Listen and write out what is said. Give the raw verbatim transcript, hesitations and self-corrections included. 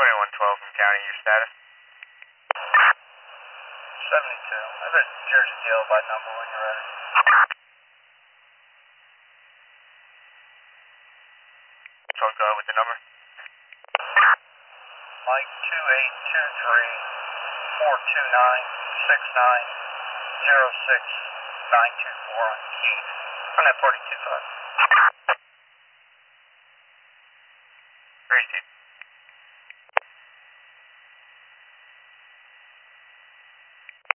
twenty-one twelve from county, your status? seventy-two. I have a Jersey jail by number when you're ready. So go with the number. Mike two eight two three four two nine six nine zero six nine two four on Keith. On that forty-two five.